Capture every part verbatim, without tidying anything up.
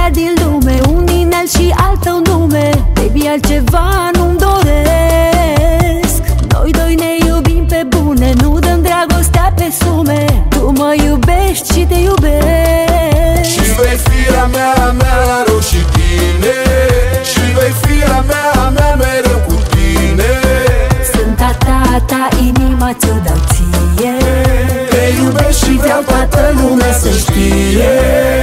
din lume, un inel și al tău nume. Baby, altceva nu-mi doresc. Noi doi ne iubim pe bune, nu dăm dragostea pe sume. Tu mă iubești și te iubesc. Și vei fi a mea, a mea, rău și bine. Și vei fi a mea, a mea, mereu cu tine. Sunt a ta, a ta, inima ți-o dau ție. Te iubesc și vreau toată lumea să știe.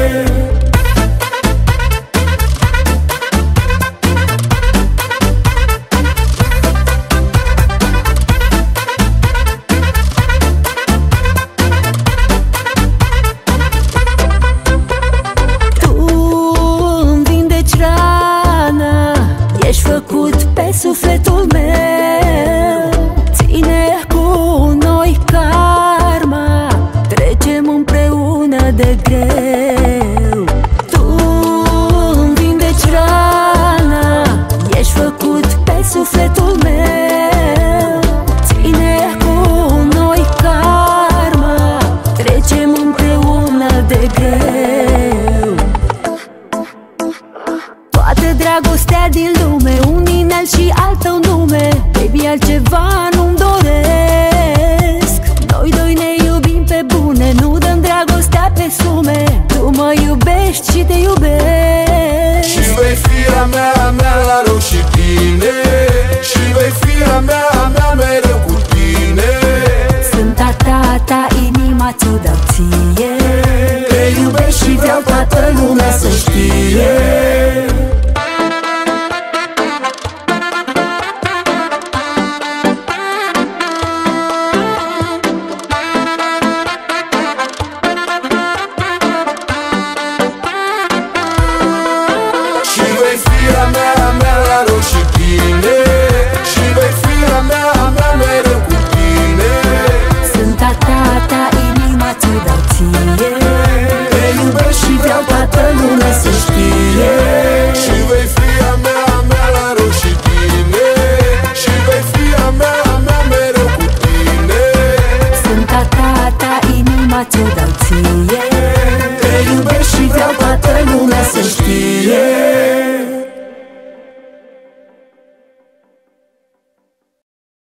Ești făcut pe sufletul meu. Ține cu noi karma, trecem împreună de greu. Tu îmi vindeci rana, ești făcut pe sufletul meu. Ține cu noi karma, trecem împreună de greu. Toată dragostea din lume, un inel și al tău nume. Baby, altceva nu-mi doresc. Noi doi ne iubim pe bune, nu dăm dragostea pe sume. Tu mă iubești și te iubesc. Și vei fi a mea, a mea, rău și bine. Și vei fi a mea, a mea, mereu cu tine. Sunt a ta, a ta, inima ți-o dau ție.